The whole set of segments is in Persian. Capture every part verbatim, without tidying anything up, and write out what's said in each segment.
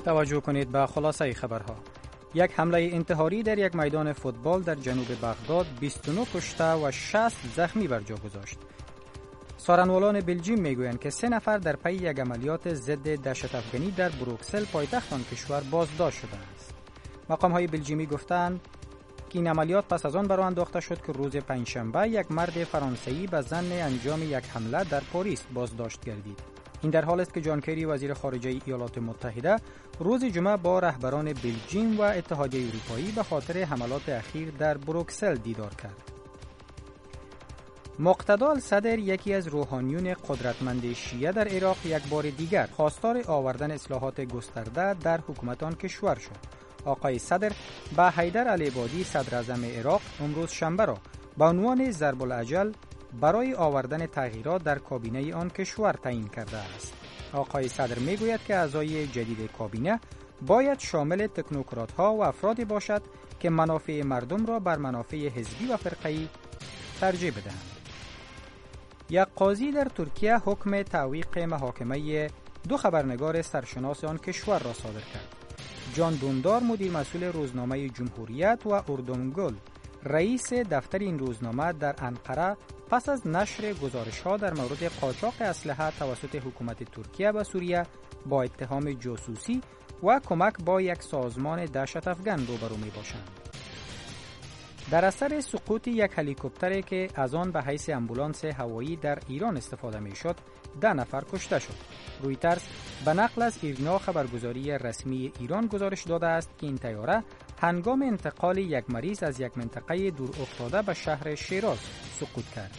توجه کنید به خلاصه خبرها. یک حمله انتحاری در یک میدان فوتبال در جنوب بغداد بیست و نه کشته و شصت زخمی بر جا گذاشت. سارنوالان بلژیم میگویند که سه نفر در پی یک عملیات ضد دهشت افغانی در بروکسل پایتخت آن کشور بازداشت شده است. مقام های بلژیمی گفتند که این عملیات پس از آن برآ انداخته شد که روز پنجشنبه یک مرد فرانسوی به ظن انجام یک حمله در پاریس بازداشت گردید. این در حالی است که جان کری وزیر خارجه ایالات متحده روز جمعه با رهبران بلژیم و اتحادیه اروپایی به خاطر حملات اخیر در بروکسل دیدار کرد. مقتدی الصدر، یکی از روحانیون قدرتمند شیعه در عراق، یک بار دیگر خواستار آوردن اصلاحات گسترده در حکومت آن کشور شد. آقای صدر به حیدر العبادی صدر اعظم عراق امروز شنبه را به عنوان ضرب الاجل برای آوردن تغییرات در کابینه آن کشور تعیین کرده است. آقای صدر میگوید که اعضای جدید کابینه باید شامل تکنوکرات‌ها و افرادی باشد که منافع مردم را بر منافع حزبی و فرقه‌ای ترجیح بدهند. یک قاضی در ترکیه حکم تعویق محاکمه دو خبرنگار سرشناس آن کشور را صادر کرد. جان دوندار، مدیر مسئول روزنامه جمهوریت، و اردنگل، رئیس دفتر این روزنامه در انقره، پس از نشر گزارش‌ها در مورد قاچاق اسلحه توسط حکومت ترکیه به سوریه با اتهام جاسوسی و کمک با یک سازمان دهشت افغان روبرو می‌باشند. در اثر سقوط یک هلیکوپتری که از آن به حیث آمبولانس هوایی در ایران استفاده می‌شد، ده نفر کشته شد. رویترز به نقل از ایرنا خبرگزاری رسمی ایران گزارش داده است که این طیاره هنگام انتقال یک مریض از یک منطقه دور افتاده به شهر شیراز سقوط کرد.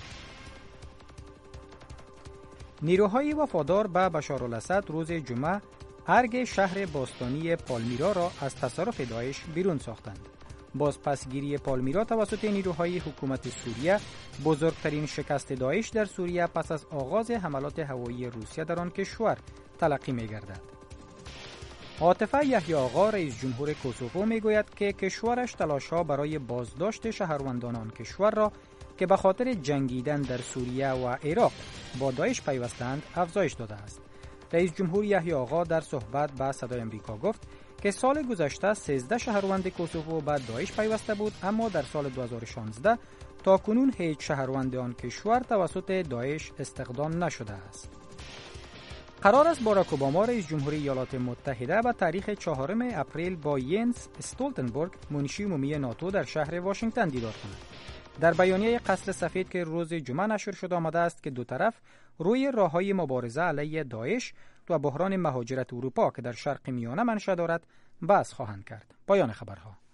نیروهای وفادار به بشارالاسد روز جمعه ارگ شهر باستانی پالمیرا را از تصرف داعش بیرون ساختند. بازپسگیری پالمیرا توسط نیروهای حکومت سوریه بزرگترین شکست داعش در سوریه پس از آغاز حملات هوایی روسیه در آن کشور تلقی می‌گردد. عاطفه یحیی آقا، رئیس جمهور کوسوو، میگوید که کشورش تلاش‌ها برای بازداشت شهروندان آن کشور را که به خاطر جنگیدن در سوریه و عراق با داعش پیوستند افزایش داده است. رئیس جمهور یحیی آقا در صحبت با صدای آمریکا گفت که سال گذشته سیزده شهروند کوسوو به داعش پیوسته بود، اما در سال دو هزار و شانزده تا کنون هیچ شهروند آن کشور توسط داعش استخدام نشده است. قرار است باراک اوباما، رئیس جمهور ایالات متحده، به تاریخ چهارم اپریل با ینس استولتنبرگ، منشی عمومی ناتو، در شهر واشنگتن دیدار کند. در بیانیه قصر سفید که روز جمعه نشر شده آمده است که دو طرف روی راه‌های مبارزه علیه داعش و بحران مهاجرت اروپا که در شرق میانه منشأ دارد بحث خواهند کرد. پایان خبرها.